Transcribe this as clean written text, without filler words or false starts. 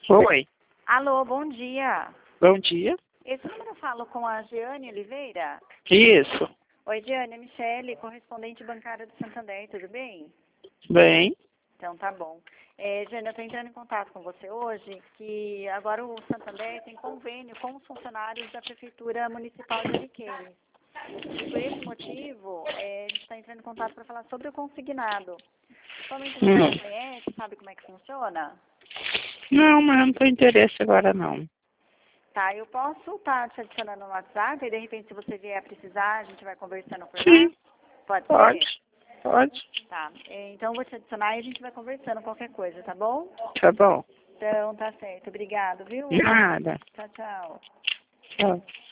Oi. Alô, bom dia. Bom dia. Esse número eu falo com a Jeane Oliveira? Isso. Oi, Jeane, é Michele, correspondente bancária do Santander, tudo bem? Bem. Então tá bom. Jeane, eu estou entrando em contato com você hoje, que agora o Santander tem convênio com os funcionários da Prefeitura Municipal de Ariquemes. E por esse motivo, a gente está entrando em contato para falar sobre o consignado. Somente você já conhece, sabe como é que funciona? Não, mas eu não tenho interesse agora não. Tá, eu posso estar te adicionando no WhatsApp e de repente se você vier a precisar, a gente vai conversando por lá? Sim, Pode pode. ser? Pode. Tá, então eu vou te adicionar e a gente vai conversando qualquer coisa, tá bom? Tá bom. Então tá certo, obrigado, viu? Nada. Tchau, tchau. Tchau.